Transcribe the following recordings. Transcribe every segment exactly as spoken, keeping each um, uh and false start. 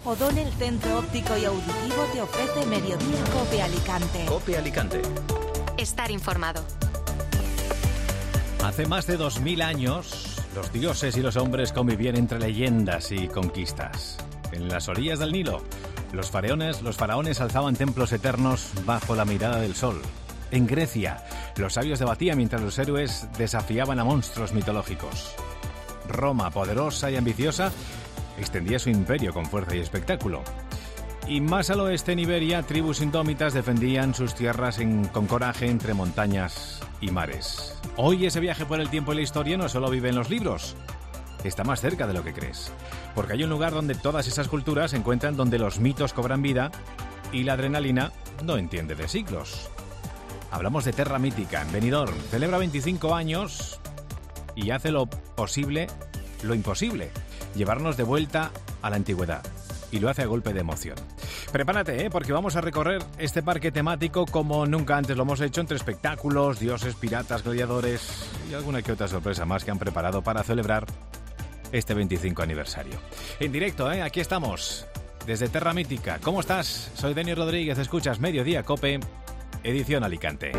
O'Donnell Centro Óptico y Auditivo te ofrece Mediodía Cope Alicante. Cope Alicante. Estar informado. Hace más de dos mil años, los dioses y los hombres convivían entre leyendas y conquistas. En las orillas del Nilo, los faraones, los faraones alzaban templos eternos bajo la mirada del sol. En Grecia, los sabios debatían mientras los héroes desafiaban a monstruos mitológicos. Roma, poderosa y ambiciosa, extendía su imperio con fuerza y espectáculo. Y más al oeste, en Iberia, tribus indómitas defendían sus tierras en, con coraje entre montañas y mares. Hoy ese viaje por el tiempo y la historia no solo vive en los libros, está más cerca de lo que crees. Porque hay un lugar donde todas esas culturas se encuentran, donde los mitos cobran vida y la adrenalina no entiende de siglos. Hablamos de Terra Mítica, en Benidorm. Celebra veinticinco años y hace lo posible, lo imposible, llevarnos de vuelta a la antigüedad. Y lo hace a golpe de emoción. Prepárate, ¿eh? Porque vamos a recorrer este parque temático como nunca antes lo hemos hecho, entre espectáculos, dioses, piratas, gladiadores y alguna que otra sorpresa más que han preparado para celebrar este veinticinco aniversario. En directo, ¿eh? Aquí estamos, desde Terra Mítica. ¿Cómo estás? Soy Denis Rodríguez, escuchas Mediodía Cope, edición Alicante.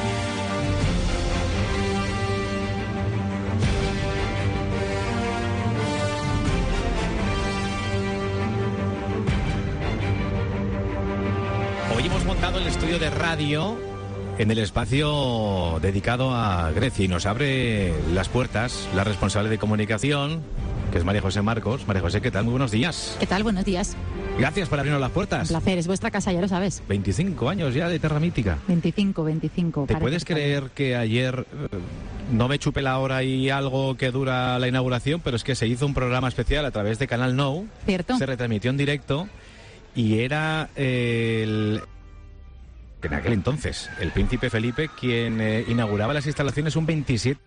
Hoy hemos montado el estudio de radio en el espacio dedicado a Grecia y nos abre las puertas la responsable de comunicación, que es María José Marcos. María José, ¿qué tal? Muy buenos días. ¿Qué tal? Buenos días. Gracias por abrirnos las puertas. Un placer, es vuestra casa, ya lo sabes. veinticinco años ya de Terra Mítica. veinticinco, veinticinco. ¿Te puedes creer que ayer, eh, no me chupe la hora y algo que dura la inauguración, pero es que se hizo un programa especial a través de Canal Nou? ¿Cierto? Se retransmitió en directo y era eh, el... en aquel entonces, el príncipe Felipe quien eh, inauguraba las instalaciones un veintisiete.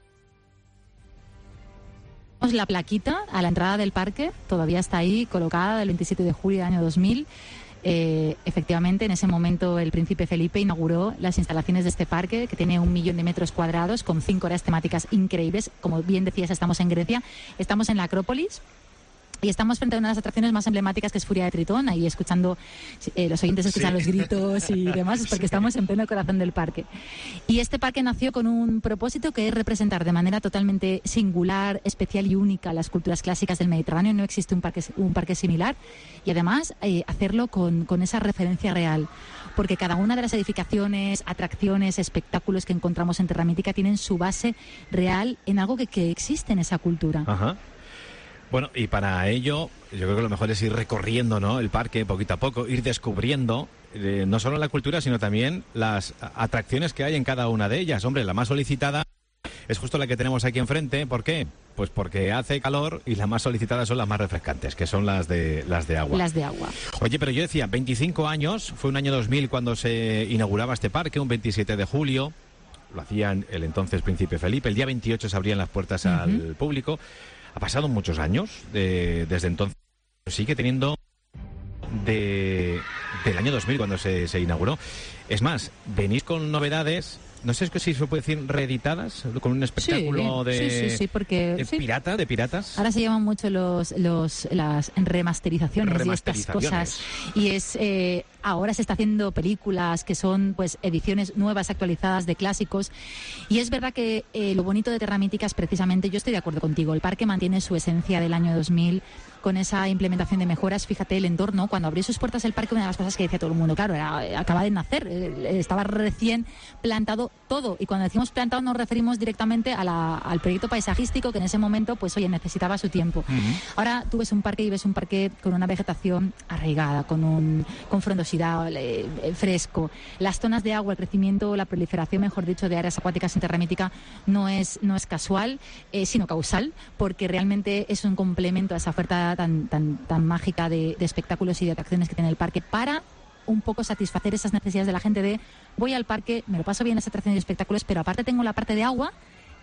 La plaquita a la entrada del parque todavía está ahí colocada del veintisiete de julio del año dos mil. Eh, efectivamente, en ese momento el príncipe Felipe inauguró las instalaciones de este parque, que tiene un millón de metros cuadrados con cinco áreas temáticas increíbles. Como bien decías, estamos en Grecia, estamos en la Acrópolis. Y estamos frente a una de las atracciones más emblemáticas, que es Furia de Tritón, ahí escuchando, eh, los oyentes escuchan sí. los gritos y demás, es porque estamos en pleno corazón del parque. Y este parque nació con un propósito, que es representar de manera totalmente singular, especial y única las culturas clásicas del Mediterráneo. No existe un parque, un parque similar. Y además eh, hacerlo con, con esa referencia real. Porque cada una de las edificaciones, atracciones, espectáculos que encontramos en Terra Mítica tienen su base real en algo que, que existe en esa cultura. Ajá. Bueno, y para ello, yo creo que lo mejor es ir recorriendo, ¿no?, el parque poquito a poco, ir descubriendo eh, no solo la cultura, sino también las atracciones que hay en cada una de ellas. Hombre, la más solicitada es justo la que tenemos aquí enfrente. ¿Por qué? Pues porque hace calor y las más solicitadas son las más refrescantes, que son las de las de agua. Las de agua. Oye, pero yo decía, veinticinco años, fue un año dos mil cuando se inauguraba este parque, un veintisiete de julio. Lo hacían el entonces príncipe Felipe. El día veintiocho se abrían las puertas uh-huh. al público. Ha pasado muchos años de, desde entonces. Sigue teniendo de, del año dos mil, cuando se, se inauguró. Es más, venís con novedades, no sé si se puede decir reeditadas, con un espectáculo sí, de, sí, sí, sí, porque, de sí. pirata, de piratas. Ahora se llaman mucho los, los las remasterizaciones, remasterizaciones. y estas cosas. Y es eh, ahora se está haciendo películas que son pues ediciones nuevas, actualizadas de clásicos. Y es verdad que eh, lo bonito de Terra Mítica es precisamente, yo estoy de acuerdo contigo, el parque mantiene su esencia del año dos mil con esa implementación de mejoras. Fíjate el entorno, cuando abrió sus puertas el parque, una de las cosas que decía todo el mundo, claro, era, acaba de nacer, estaba recién plantado todo, y cuando decimos plantado nos referimos directamente a la, al proyecto paisajístico, que en ese momento, pues oye, necesitaba su tiempo. Uh-huh. Ahora tú ves un parque y ves un parque con una vegetación arraigada, con un con frondosidad, eh, fresco. Las zonas de agua, el crecimiento, la proliferación, mejor dicho, de áreas acuáticas en Terra Mítica no es, no es casual, eh, sino causal, porque realmente es un complemento a esa oferta tan, tan, tan mágica de, de espectáculos y de atracciones que tiene el parque, para un poco satisfacer esas necesidades de la gente de voy al parque, me lo paso bien en las atracciones y espectáculos, pero aparte tengo la parte de agua,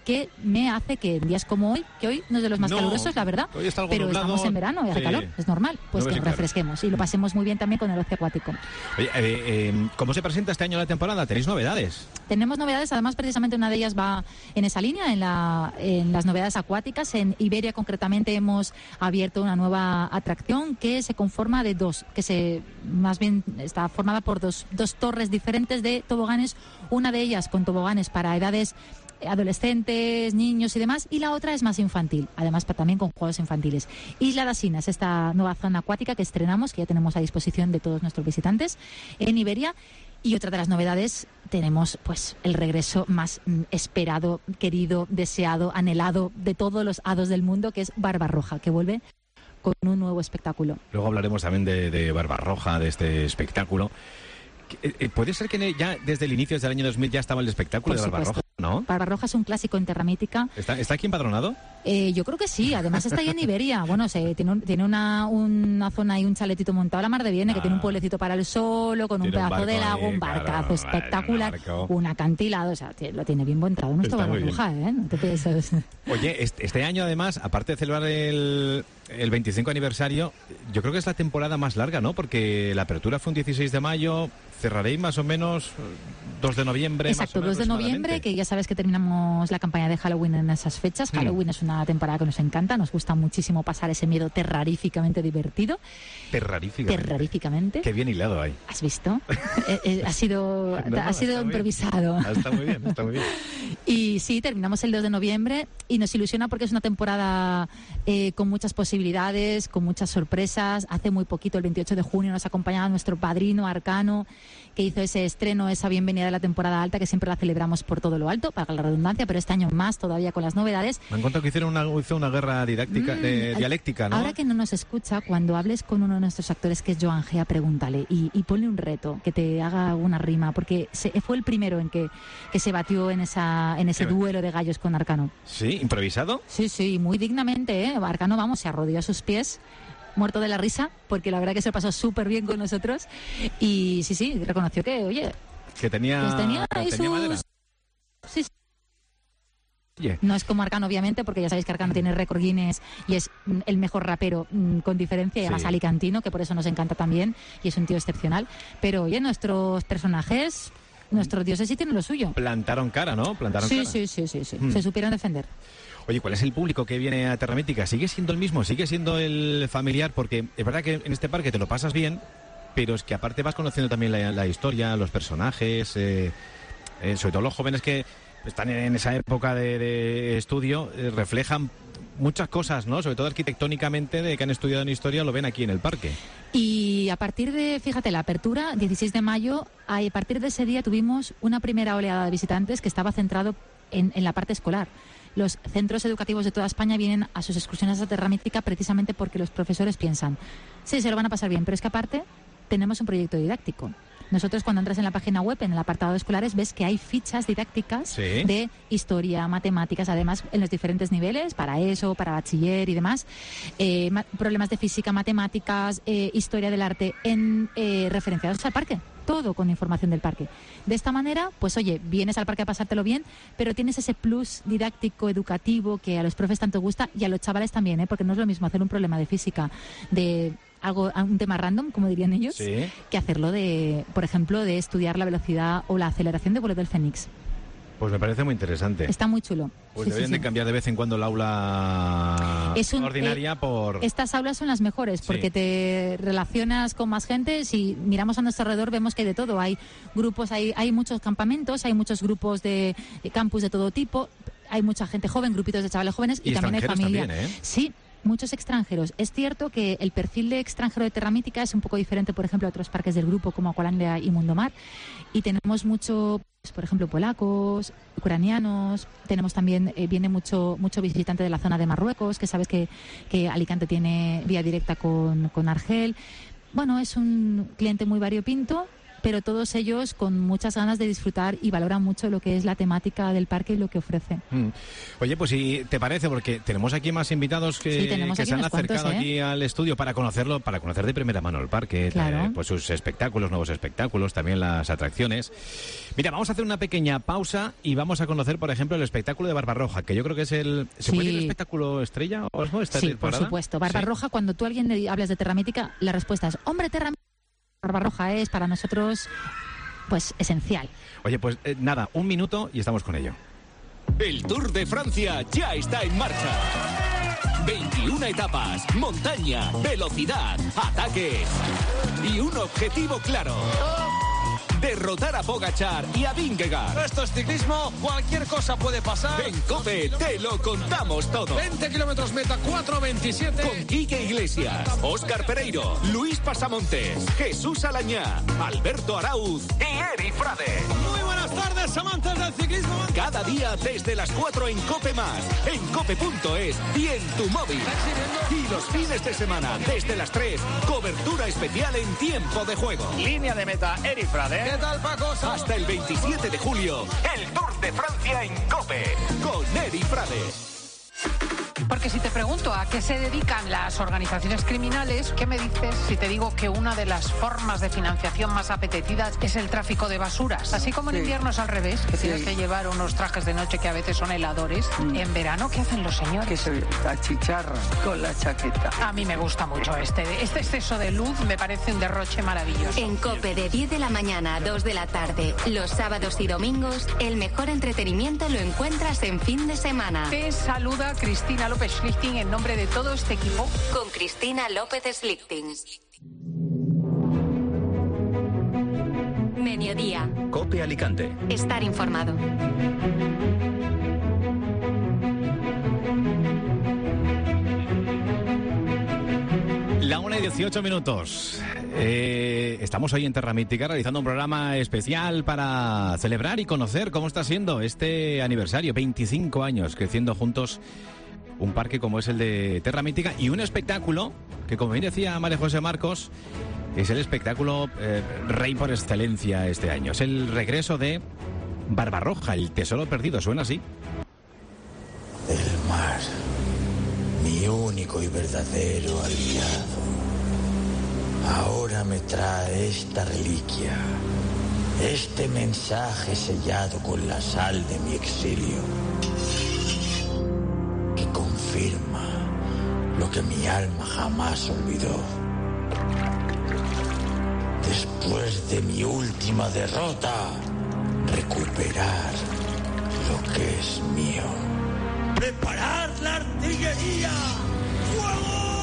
que me hace que en días como hoy, que hoy no es de los más no, calurosos, la verdad, hoy está algo pero nublado, estamos en verano y hace sí. calor, es normal, pues No que ves, nos claro. refresquemos y lo pasemos muy bien también con el ocio acuático. Oye, eh, eh, ¿cómo se presenta este año la temporada? ¿Tenéis novedades? Tenemos novedades, además precisamente una de ellas va en esa línea, en, la, en las novedades acuáticas. En Iberia concretamente hemos abierto una nueva atracción que se conforma de dos, que se más bien está formada por dos, dos torres diferentes de toboganes, una de ellas con toboganes para edades adolescentes, niños y demás, y la otra es más infantil, además también con juegos infantiles. Isla de Asina es esta nueva zona acuática que estrenamos, que ya tenemos a disposición de todos nuestros visitantes en Iberia. Y otra de las novedades, tenemos pues el regreso más mm, esperado, querido, deseado, anhelado de todos los hados del mundo, que es Barbarroja, que vuelve con un nuevo espectáculo. Luego hablaremos también de, de Barbarroja, de este espectáculo. ¿Puede ser que ya desde el inicio, desde el año dos mil, ya estaba el espectáculo Por de Barbarroja, supuesto. no? Barbarroja es un clásico en Terra Mítica. ¿Está, ¿Está aquí empadronado? Eh, yo creo que sí, además está ahí en Iberia. Bueno, se, tiene, un, tiene una, una zona y un chaletito montado a la mar de bien, ah, que tiene un pueblecito para el solo, con un pedazo de lago, ahí, un barcazo claro, espectacular, barco. un acantilado, o sea, lo tiene bien montado nuestro Barbarroja, ¿eh? No te piensas. Oye, este, este año además, aparte de celebrar el, el veinticinco aniversario, yo creo que es la temporada más larga, ¿no? Porque la apertura fue un dieciséis de mayo, cerraréis más o menos dos de noviembre. Exacto, más o menos, dos de noviembre, que ya sabes que terminamos la campaña de Halloween en esas fechas. Halloween mm. es una temporada que nos encanta, nos gusta muchísimo pasar ese miedo terroríficamente divertido. Terroríficamente. Terroríficamente. Qué bien hilado hay. ¿Has visto? eh, eh, ha sido, no, ha sido improvisado. Bien. Está muy bien, está muy bien. Y sí, terminamos el dos de noviembre y nos ilusiona porque es una temporada eh, con muchas posibilidades, con muchas sorpresas. Hace muy poquito, el veintiocho de junio, nos acompañaba nuestro padrino Arcano, que hizo ese estreno, esa bienvenida de la temporada alta, que siempre la celebramos por todo lo alto, para la redundancia, pero este año más todavía con las novedades. Me han contado que hicieron una, hizo una guerra didáctica, mm, eh, dialéctica, ¿no? Ahora que no nos escucha, cuando hables con uno de nuestros actores, que es Joan Gea, pregúntale y, y ponle un reto, que te haga una rima, porque se, fue el primero en que, que se batió en, esa, en ese duelo de gallos con Arcano. ¿Sí? ¿Improvisado? Sí, sí, muy dignamente, ¿eh? Arcano, vamos, se arrodilló a sus pies, muerto de la risa, porque la verdad que se pasó súper bien con nosotros y sí, sí, reconoció que, oye, que tenía, pues tenía, que tenía sus... madera. Sí, sí. Yeah. No es como Arcano, obviamente, porque ya sabéis que Arcano tiene récord Guinness y es el mejor rapero mmm, con diferencia, y además sí. alicantino, que por eso nos encanta también y es un tío excepcional. Pero oye, nuestros personajes, nuestros dioses sí tienen lo suyo. Plantaron cara, ¿no? Plantaron sí, cara. sí, sí, sí, sí. Mm. Se supieron defender. Oye, ¿cuál es el público que viene a Terra Mítica? ¿Sigue siendo el mismo? ¿Sigue siendo el familiar? Porque es verdad que en este parque te lo pasas bien, pero es que aparte vas conociendo también la, la historia, los personajes, eh, eh, sobre todo los jóvenes que están en esa época de, de estudio, eh, reflejan muchas cosas, ¿no? Sobre todo arquitectónicamente, de que han estudiado en historia, lo ven aquí en el parque. Y a partir de, fíjate, la apertura, dieciséis de mayo, a partir de ese día tuvimos una primera oleada de visitantes que estaba centrado en, en la parte escolar. Los centros educativos de toda España vienen a sus excursiones a Terra Mítica precisamente porque los profesores piensan, sí, se lo van a pasar bien, pero es que aparte tenemos un proyecto didáctico. Nosotros, cuando entras en la página web, en el apartado de escolares, ves que hay fichas didácticas sí. de historia, matemáticas, además en los diferentes niveles, para eso, para bachiller y demás, eh, ma- problemas de física, matemáticas, eh, historia del arte, en eh, referenciados al parque. Todo con información del parque. De esta manera, pues oye, vienes al parque a pasártelo bien, pero tienes ese plus didáctico, educativo, que a los profes tanto gusta y a los chavales también, ¿eh? Porque no es lo mismo hacer un problema de física, de algo, un tema random, como dirían ellos, sí. que hacerlo de, por ejemplo, de estudiar la velocidad o la aceleración de vuelo del Fénix. Pues me parece muy interesante. Está muy chulo. Pues sí, deberían sí, de sí. cambiar de vez en cuando el aula es un, ordinaria eh, por... Estas aulas son las mejores porque sí. te relacionas con más gente. Si miramos a nuestro alrededor vemos que hay de todo. Hay grupos, hay, hay muchos campamentos, hay muchos grupos de, de campus de todo tipo. Hay mucha gente joven, grupitos de chavales jóvenes y, y también hay familia. También, ¿eh? Sí. Muchos extranjeros. Es cierto que el perfil de extranjero de Terra Mítica es un poco diferente, por ejemplo, a otros parques del grupo como Aqualandia y Mundomar. Y tenemos mucho, pues, por ejemplo, polacos, ucranianos. Tenemos también, eh, viene mucho mucho visitante de la zona de Marruecos, que sabes que, que Alicante tiene vía directa con, con Argel. Bueno, es un cliente muy variopinto pero todos ellos con muchas ganas de disfrutar y valoran mucho lo que es la temática del parque y lo que ofrece. Mm. Oye, pues si te parece, porque tenemos aquí más invitados que, sí, que se han acercado cuantos, ¿eh? aquí al estudio para conocerlo, para conocer de primera mano el parque, claro. eh, pues sus espectáculos, nuevos espectáculos, también las atracciones. Mira, vamos a hacer una pequeña pausa y vamos a conocer, por ejemplo, el espectáculo de Barbarroja, que yo creo que es el... ¿Se sí. puede decir espectáculo estrella o algo? ¿Esta sí, temporada? por supuesto. Barbarroja, sí. Cuando tú a alguien le hablas de Terra Mítica, la respuesta es, hombre, Terra Mítica. Barbarroja es para nosotros, pues, esencial. Oye, pues eh, nada, un minuto y estamos con ello. El Tour de Francia ya está en marcha. veintiuna etapas, montaña, velocidad, ataques y un objetivo claro. Derrotar a Pogačar y a Vingegaard. Esto es ciclismo, cualquier cosa puede pasar. En COPE te lo contamos todo. veinte kilómetros meta, cuatro veintisiete. Con Quique Iglesias, Óscar Pereiro, Luis Pasamontes, Jesús Alañá, Alberto Arauz y Eri Frade. Muy buenas tardes, amantes del ciclismo. Cada día desde las cuatro en COPE Más, en cope punto es y en tu móvil. Y los fines de semana desde las tres, cobertura especial en tiempo de juego. Línea de meta, Eri Frade. ¿Qué tal, Paco? Hasta el veintisiete de julio, el Tour de Francia en COPE, con Eri Frade. Porque si te pregunto a qué se dedican las organizaciones criminales, ¿qué me dices si te digo que una de las formas de financiación más apetecidas es el tráfico de basuras? Así como en sí. invierno es al revés, que sí. tienes que llevar unos trajes de noche que a veces son heladores. Mm. En verano, ¿qué hacen los señores? Que se achicharran con la chaqueta. A mí me gusta mucho este. Este exceso de luz me parece un derroche maravilloso. En COPE de diez de la mañana a dos de la tarde, los sábados y domingos, el mejor entretenimiento lo encuentras en fin de semana. Te saluda Cristina López Schlichting en nombre de todo este equipo. Con Cristina López Schlichting. Mediodía. COPE Alicante. Estar informado. La una y dieciocho minutos. Eh, estamos hoy en Terra Mítica realizando un programa especial para celebrar y conocer cómo está siendo este aniversario. veinticinco años creciendo juntos un parque como es el de Terra Mítica y un espectáculo que, como bien decía María José Marcos, es el espectáculo eh, rey por excelencia este año. Es el regreso de Barbarroja, el tesoro perdido. Suena así. El mar, mi único y verdadero aliado, ahora me trae esta reliquia, este mensaje sellado con la sal de mi exilio, que confirma lo que mi alma jamás olvidó. Después de mi última derrota, recuperar lo que es mío. ¡Preparad la artillería! ¡Fuego!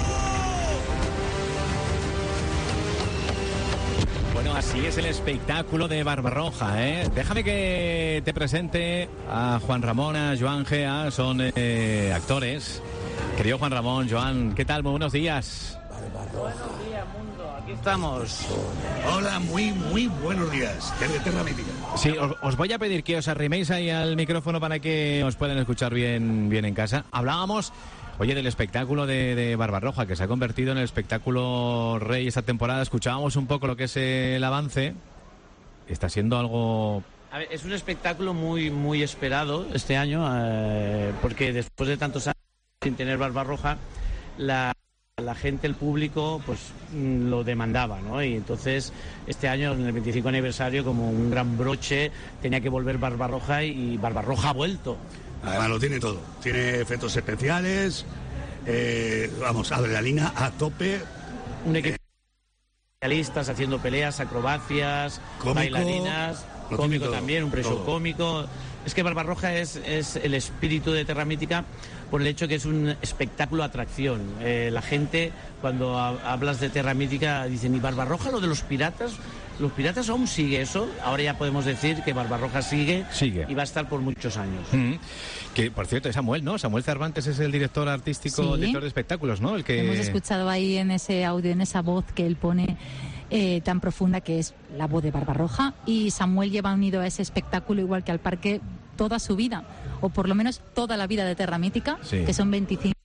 Bueno, así es el espectáculo de Barbarroja, ¿eh? Déjame que te presente a Juan Ramón, a Joan Gea, son eh, actores. Querido Juan Ramón, Joan, ¿qué tal? Muy buenos días. Barbarroja. Buenos días, mundo, aquí estamos. Hola, muy, muy buenos días, desde Terra Mítica. Sí, os, os voy a pedir que os arriméis ahí al micrófono para que os puedan escuchar bien, bien en casa. Hablábamos... Oye, del espectáculo de, de Barbarroja, que se ha convertido en el espectáculo rey esta temporada. Escuchábamos un poco lo que es el avance. Está siendo algo... A ver, es un espectáculo muy, muy esperado este año, eh, porque después de tantos años sin tener Barbarroja, la, la gente, el público, pues lo demandaba, ¿no? Y entonces, este año, en el veinticinco aniversario, como un gran broche, tenía que volver Barbarroja y Barbarroja ha vuelto. Además lo tiene todo, tiene efectos especiales, eh, vamos, adrenalina a tope. Un equipo de especialistas haciendo peleas, acrobacias, cómico, bailarinas, cómico también, un pre-show cómico. Es que Barbarroja es, es el espíritu de Terra Mítica por el hecho que es un espectáculo atracción. Eh, la gente, cuando ha, hablas de Terra Mítica, dicen, ¿y Barbarroja lo de los piratas? ¿Los piratas aún sigue eso? Ahora ya podemos decir que Barbarroja sigue, sigue. Y va a estar por muchos años. Mm-hmm. Que, por cierto, es Samuel, ¿no? Samuel Cervantes es el director artístico, sí. director de espectáculos, ¿no? El que... Hemos escuchado ahí en ese audio, en esa voz que él pone eh, tan profunda, que es la voz de Barbarroja. Y Samuel lleva unido a ese espectáculo, igual que al parque, toda su vida, o por lo menos toda la vida de Terra Mítica, sí. que son veinticinco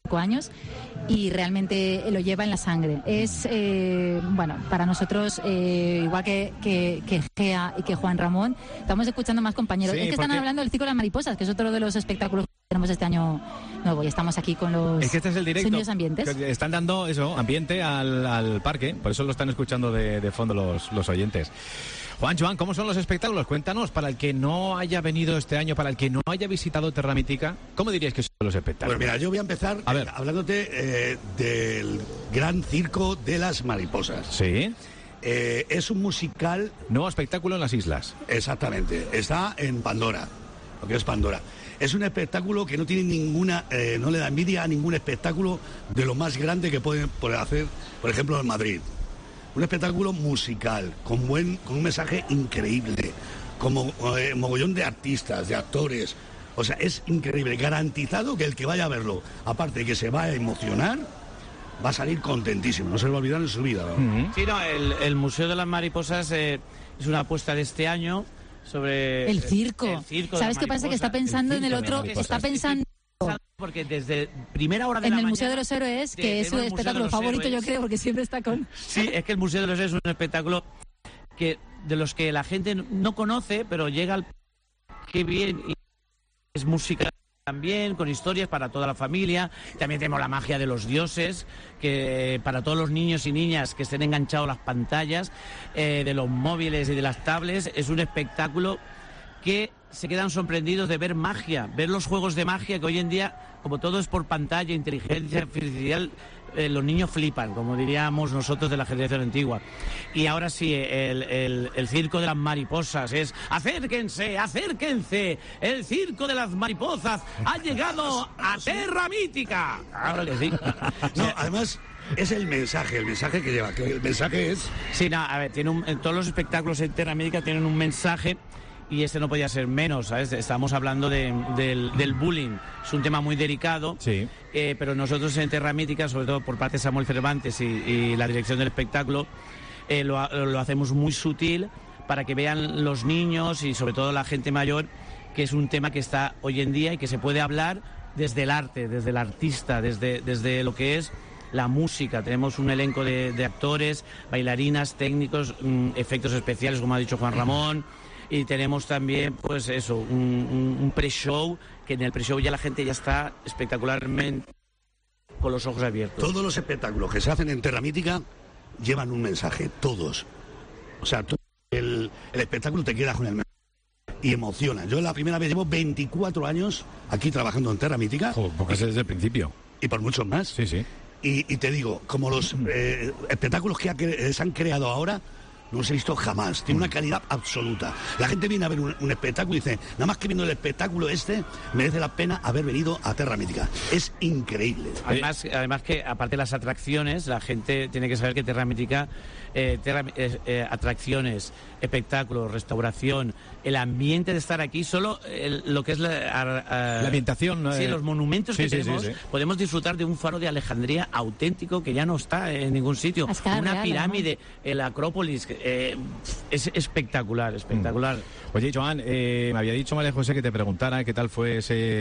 cinco años y realmente lo lleva en la sangre. Es, eh, bueno, para nosotros, eh, igual que, que, que Gea y que Juan Ramón, estamos escuchando más compañeros. Sí, es que porque... están hablando del Circo de las Mariposas, que es otro de los espectáculos que tenemos este año nuevo, y estamos aquí con los es que este es el directo, sonidos ambientes. Que están dando eso, ambiente al, al parque, por eso lo están escuchando de, de fondo los, los oyentes. Juan, Joan, ¿cómo son los espectáculos? Cuéntanos, para el que no haya venido este año, para el que no haya visitado Terra Mítica, ¿cómo diríais que son los espectáculos? Pues mira, yo voy a empezar a ver. eh, hablándote eh, del Gran Circo de las Mariposas. Sí. Eh, es un musical... Nuevo espectáculo en las islas. Exactamente. Está en Pandora, lo que es Pandora. Es un espectáculo que no tiene ninguna, eh, no le da envidia a ningún espectáculo de lo más grande que pueden poder hacer, por ejemplo, en Madrid. Un espectáculo musical, con buen, con un mensaje increíble, como eh, mogollón de artistas, de actores. O sea, es increíble, garantizado que el que vaya a verlo, aparte de que se va a emocionar, va a salir contentísimo, no se lo va a olvidar en su vida, ¿no? Uh-huh. Sí, no, el, el Museo de las Mariposas eh, es una apuesta de este año sobre... El circo. El circo ¿Sabes qué pasa? Que está pensando en el otro, está pensando... Porque desde primera hora de en la el mañana... Museo de los Héroes, que es su espectáculo favorito, yo creo, porque siempre está con... Sí, es que el Museo de los Héroes es un espectáculo que de los que la gente no conoce, pero llega al... Qué bien, y es música también, con historias para toda la familia. También tenemos la magia de los dioses, que para todos los niños y niñas que estén enganchados a las pantallas, eh, de los móviles y de las tablets, es un espectáculo que se quedan sorprendidos de ver magia, ver los juegos de magia que hoy en día, como todo es por pantalla, inteligencia artificial, eh, los niños flipan, como diríamos nosotros de la generación antigua. Y ahora sí, el, el, el Circo de las Mariposas es acérquense, acérquense, el Circo de las Mariposas ha llegado a Terra Mítica. Ahora que sí. No, además... Es el mensaje, el mensaje que lleva, que el mensaje es... Sí, no, a ver, tiene un, todos los espectáculos en Terra Mítica tienen un mensaje y este no podía ser menos, ¿sabes? Estamos hablando de, del, del bullying, es un tema muy delicado, sí. eh, pero nosotros en Terra Mítica, sobre todo por parte de Samuel Cervantes y, y la dirección del espectáculo, eh, lo, lo hacemos muy sutil para que vean los niños y sobre todo la gente mayor que es un tema que está hoy en día y que se puede hablar desde el arte, desde el artista, desde, desde lo que es la música. Tenemos un elenco de, de actores, bailarinas, técnicos, mmm, efectos especiales, como ha dicho Juan Ramón, y tenemos también, pues eso, un, un, un pre-show, que en el pre-show ya la gente ya está espectacularmente con los ojos abiertos. Todos los espectáculos que se hacen en Terra Mítica llevan un mensaje, todos. O sea, todo el, el espectáculo te queda con el mensaje y emociona. Yo la primera vez llevo veinticuatro años aquí trabajando en Terra Mítica. Oh, porque es desde el principio. Y por muchos más. Sí, sí. Y, y te digo, como los eh, espectáculos que ha, se han creado ahora, no los he visto jamás. Tiene una calidad absoluta. La gente viene a ver un, un espectáculo y dice, nada más que viendo el espectáculo este, merece la pena haber venido a Terra Mítica. Es increíble. Además, además que, aparte de las atracciones, la gente tiene que saber que Terra Mítica, eh, terra, eh, eh, atracciones, espectáculos, restauración, el ambiente de estar aquí, solo el, lo que es la, a, a, la ambientación. Sí, eh, los monumentos sí, que sí, tenemos, sí, sí. podemos disfrutar de un faro de Alejandría auténtico que ya no está en ningún sitio. Escala Una real, pirámide, ¿no? El Acrópolis, eh, es espectacular, espectacular. Mm. Oye, Joan, eh, me había dicho María José que te preguntara qué tal fue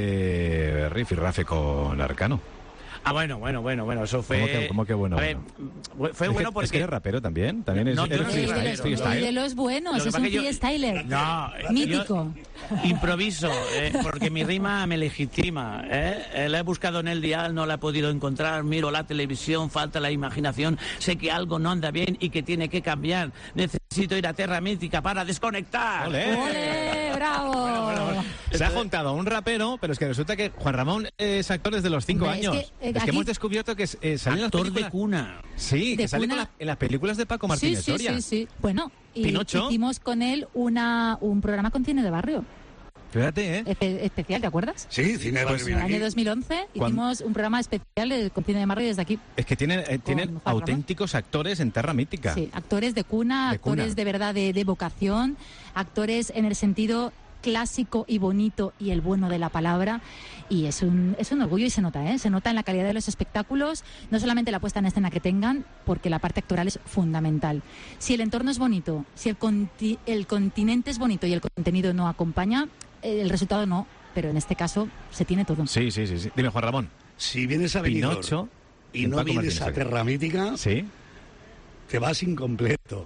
ese rifirrafe con Arcano. Ah, bueno, bueno, bueno, bueno, eso fue... ¿Cómo que, cómo que bueno? A ver, bueno? fue es bueno que, porque... Es que eres rapero también, también es, no, yo eres no soy freestyle, rapero, freestyle. Y de los buenos, es un yo, freestyler. No, mítico. Improviso, eh, porque mi rima me legitima. ¿eh? La he buscado en el dial, no la he podido encontrar. Miro la televisión, falta la imaginación. Sé que algo no anda bien y que tiene que cambiar. Necesito ir a Terra Mítica para desconectar. ¡Olé! ¡Olé! ¡Bravo! Bueno, bueno, bueno. Se ha juntado un rapero, pero es que resulta que Juan Ramón es actor desde los cinco Hombre, años. es que, eh, es que aquí... hemos descubierto que eh, sale en las Actor películas... de cuna. Sí, de que sale cuna... con la, en las películas de Paco Martínez sí, sí, Soria. Sí, sí, bueno, y Pinocho. hicimos con él una, un programa con cine de barrio. Fíjate, ¿eh? Espe- especial, ¿te acuerdas? Sí, cine de Pues barrio. En el viene año aquí. dos mil once hicimos un programa especial de, con cine de barrio desde aquí. Es que tienen, eh, tienen Juan Ramón. auténticos actores en Terra Mítica. Sí, actores de cuna, De actores cuna. de verdad de, de vocación, actores en el sentido clásico y bonito y el bueno de la palabra, y es un, es un orgullo y se nota, ¿eh? Se nota en la calidad de los espectáculos, no solamente la puesta en escena que tengan, porque la parte actoral es fundamental. Si el entorno es bonito, si el, conti- el continente es bonito y el contenido no acompaña, el resultado no, pero en este caso se tiene todo. Sí, sí, sí, sí. Dime, Juan Ramón. Si vienes a Benidorm Pinocho y en no Paco vienes Martínez a Soria. Terra Mítica, ¿Sí? te vas incompleto.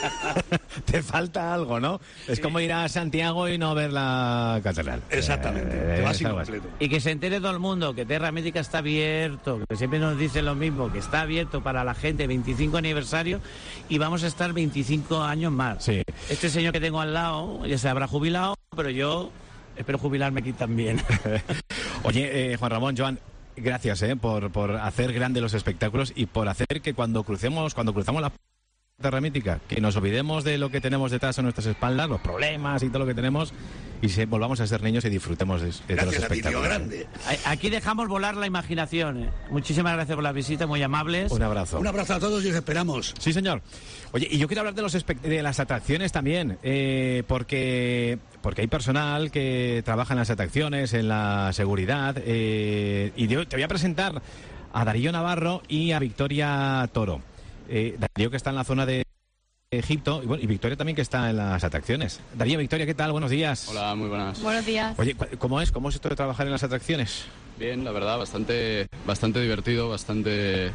Te falta algo, ¿no? Es como ir a Santiago y no ver la catedral. Exactamente, Eh, te vas es algo incompleto. Y que se entere todo el mundo que Terra Mítica está abierto, que siempre nos dicen lo mismo, que está abierto para la gente, veinticinco aniversario, y vamos a estar veinticinco años más. Sí. Este señor que tengo al lado ya se habrá jubilado, pero yo espero jubilarme aquí también. Oye, eh, Juan Ramón, Joan, gracias eh, por, por hacer grandes los espectáculos y por hacer que cuando crucemos, cuando cruzamos la Terra Mítica, que nos olvidemos de lo que tenemos detrás de nuestras espaldas, los problemas y todo lo que tenemos, y se, volvamos a ser niños y disfrutemos de, de los Gracias a ti, tío espectáculos. grande. Aquí dejamos volar la imaginación. ¿eh? Muchísimas gracias por la visita, muy amables. Un abrazo. Un abrazo a todos y os esperamos. Sí, señor. Oye, y yo quiero hablar de los espect- de las atracciones también, eh, porque porque hay personal que trabaja en las atracciones, en la seguridad, eh, y yo te voy a presentar a Darío Navarro y a Victoria Toro. Eh, Darío, que está en la zona de Egipto, y, bueno, y Victoria también, que está en las atracciones. Darío, Victoria, ¿qué tal? Buenos días. Hola, muy buenas. Buenos días. Oye, cu- ¿cómo es? ¿Cómo es esto de trabajar en las atracciones? Bien, la verdad, bastante, bastante divertido, bastante...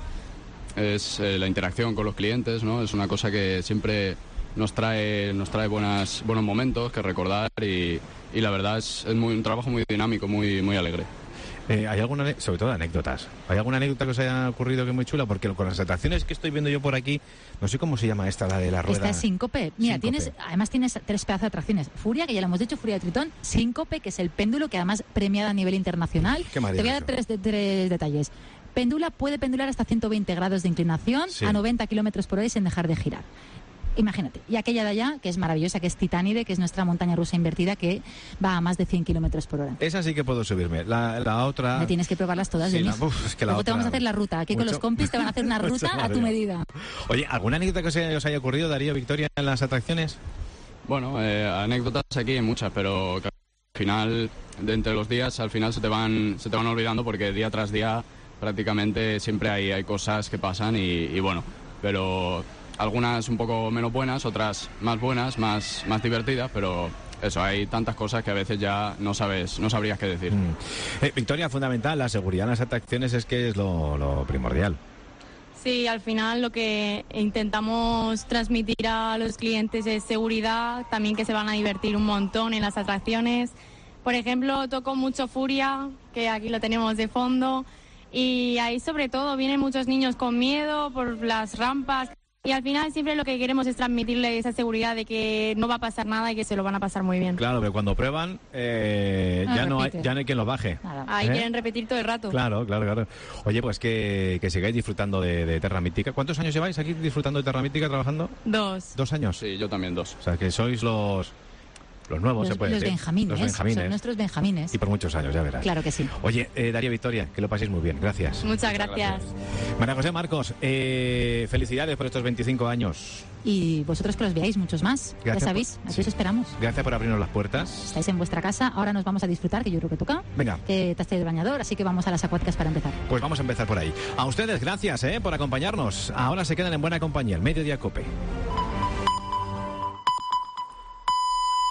Es eh, la interacción con los clientes, ¿no? Es una cosa que siempre nos trae, nos trae buenas, buenos momentos que recordar y, y la verdad es, es muy, un trabajo muy dinámico, muy, muy alegre. Eh, ¿Hay alguna, ane- sobre todo anécdotas, ¿hay alguna anécdota que os haya ocurrido que es muy chula? Porque con las atracciones que estoy viendo yo por aquí, no sé cómo se llama esta, la de la rueda. Esta es Síncope. Mira, Síncope. tienes, además tienes tres pedazos de atracciones. Furia, que ya lo hemos dicho, Furia de Tritón. Síncope, que es el péndulo, que además premiada a nivel internacional. Qué Te voy a dar tres, de- tres detalles. Péndula puede pendular hasta ciento veinte grados de inclinación, Sí. a noventa kilómetros por hora y sin dejar de girar. Imagínate. Y aquella de allá, que es maravillosa, que es Titánide, que es nuestra montaña rusa invertida, que va a más de cien kilómetros por hora. Esa sí que puedo subirme. La, la otra... Me tienes que probarlas todas, Sí, Denis. la- uf, es que la Luego te otra- vamos a hacer la ruta. Aquí con mucho- los compis te van a hacer una mucho ruta a tu mareo. medida. Oye, ¿alguna anécdota que os haya, os haya ocurrido, Darío, Victoria, en las atracciones? Bueno, eh, anécdotas aquí hay muchas, pero que al final, de entre los días, al final se te van, se te van olvidando porque día tras día prácticamente siempre hay, hay cosas que pasan y, y bueno, pero algunas un poco menos buenas, otras más buenas, más, más divertidas, pero eso, hay tantas cosas que a veces ya no sabes, no sabrías qué decir. Mm. Eh, Victoria, fundamental, la seguridad en las atracciones es que es lo, lo primordial. Sí, al final lo que intentamos transmitir a los clientes es seguridad, también que se van a divertir un montón en las atracciones. Por ejemplo, toco mucho Furia, que aquí lo tenemos de fondo, y ahí sobre todo vienen muchos niños con miedo por las rampas. Y al final siempre lo que queremos es transmitirle esa seguridad de que no va a pasar nada y que se lo van a pasar muy bien. Claro, pero cuando prueban, eh, No ya, no hay, repite. ya no hay quien los baje. Ahí ¿Eh? quieren repetir todo el rato. Claro, claro, claro. Oye, pues que, que sigáis disfrutando de, de Terra Mítica. ¿Cuántos años lleváis aquí disfrutando de Terra Mítica, trabajando? Dos. ¿Dos años? Sí, yo también dos. O sea, que sois los, los nuevos, Los, se puede los decir. benjamines, Los benjamines. son nuestros benjamines. Y por muchos años, ya verás. Claro que sí. Oye, eh, Darío, Victoria, que lo paséis muy bien. Gracias. Muchas gracias. María José Marcos, eh, felicidades por estos veinticinco años. Y vosotros que los veáis muchos más. Gracias ya sabéis, por- aquí sí. os esperamos. Gracias por abrirnos las puertas. Estáis en vuestra casa, ahora nos vamos a disfrutar, que yo creo que toca. Venga. Que te has traído el bañador, así que vamos a las acuáticas para empezar. Pues vamos a empezar por ahí. A ustedes, gracias eh, por acompañarnos. Ahora se quedan en buena compañía, el Mediodía Cope.